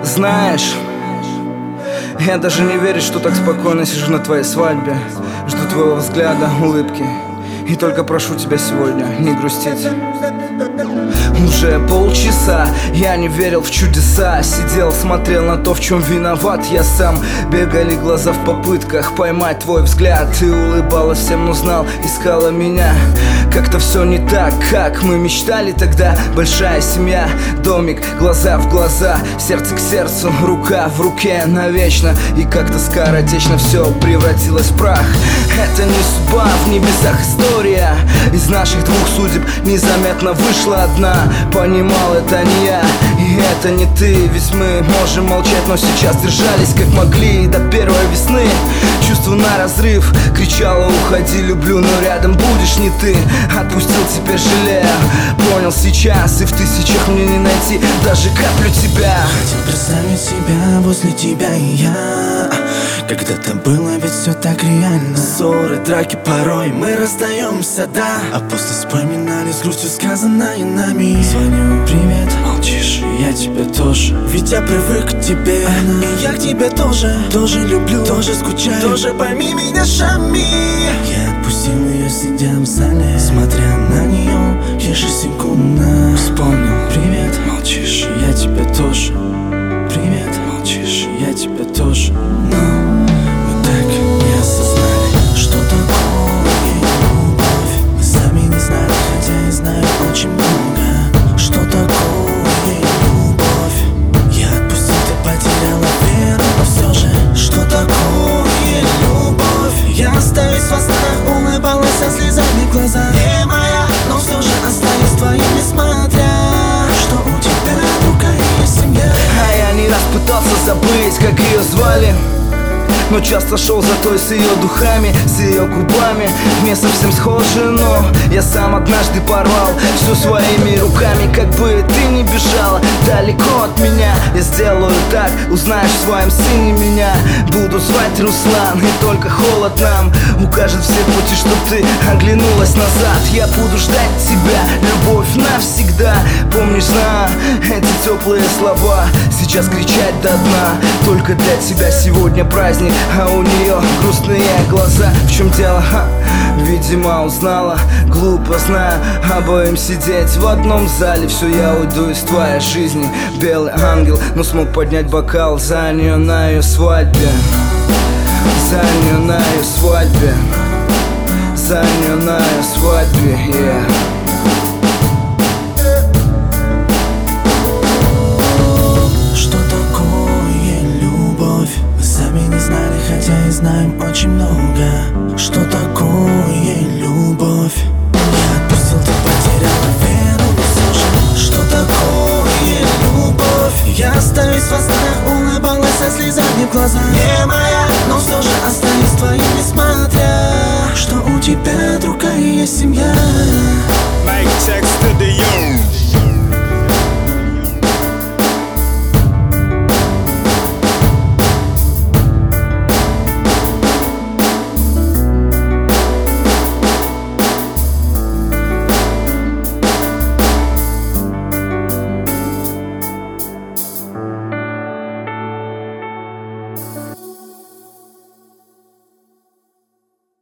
Знаешь, я даже не верю, что так спокойно сижу на твоей свадьбе. Жду твоего взгляда, улыбки, и только прошу тебя сегодня не грустить. Уже полчаса я не верил в чудеса. Сидел, смотрел на то, в чем виноват я сам. Бегали глаза в попытках поймать твой взгляд. Ты улыбалась всем, но знал, искала меня. Как-то все не так, как мы мечтали тогда. Большая семья, домик, глаза в глаза, сердце к сердцу, рука в руке навечно. И как-то скоротечно все превратилось в прах. Это не судьба, в небесах история. Из наших двух судеб незаметно вышла одна. Понимал, это не я, и это не ты. Ведь мы можем молчать, но сейчас держались как могли. До первой весны чувство на разрыв. Кричала: уходи, люблю, но рядом будешь не ты. Отпустил, теперь жалею. Понял сейчас, и в тысячах мне не найти даже каплю тебя. Хотел представить себя возле тебя и я. Когда-то было ведь все так реально. Ссоры, драки, порой мы расстаемся, да. А после вспоминали с грустью сказанное нами. Звоню: привет, молчишь, я тебя тоже. Ведь я привык к тебе, и я к тебе тоже. Тоже люблю, тоже скучаю, тоже пойми меня, шами. Я отпустил ее, сидя в зале, смотря на нее ежесекундно. Вспомнил: привет, молчишь, я тебя тоже. Привет, молчишь, я тебя тоже. Но мы так не осознали, что такое любовь. Мы сами не знали, хотя и знаем очень много. Что такое любовь? Я отпустил, ты потеряла веру, но все же. Что такое любовь? Я остаюсь во снах, улыбалась со слезами в глазах. Не моя, но все же остаюсь твоим, несмотря что у тебя рука и семья. А я не раз пытался забыть, как ее звали, но часто шел за той с ее духами, с ее губами. Не совсем схожи, но я сам однажды порвал все своими руками. Как бы ты ни бежала далеко от меня, я сделаю так, узнаешь в своем сыне меня. Буду звать Руслан, и только холод нам укажет все пути, чтоб ты оглянулась назад. Я буду ждать тебя, любовь навсегда. Помнишь, эти теплые слова сейчас кричать до дна. Только для тебя сегодня праздник, а у нее грустные глаза. В чем дело? Видимо, узнала. Глупо, знаю, обоим сидеть в одном зале. Все, я уйду из твоей жизни, белый ангел, но смог поднять бокал за нее на ее свадьбе. За нее на ее свадьбе. За нее на ее свадьбе, yeah. Хотя и знаем очень много. Что такое